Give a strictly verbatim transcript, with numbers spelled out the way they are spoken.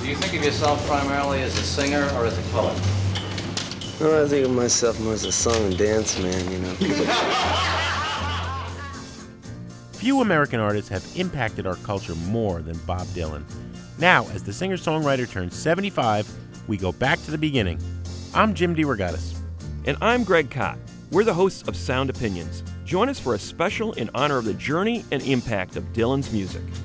Do you think of yourself primarily as a singer or as a poet? Well, I think of myself more as a song and dance man, you know. Few American artists have impacted our culture more than Bob Dylan. Now, as the singer-songwriter turns seventy-five, we go back to the beginning. I'm Jim DeRogatis. And I'm Greg Kot. We're the hosts of Sound Opinions. Join us for a special in honor of the journey and impact of Dylan's music.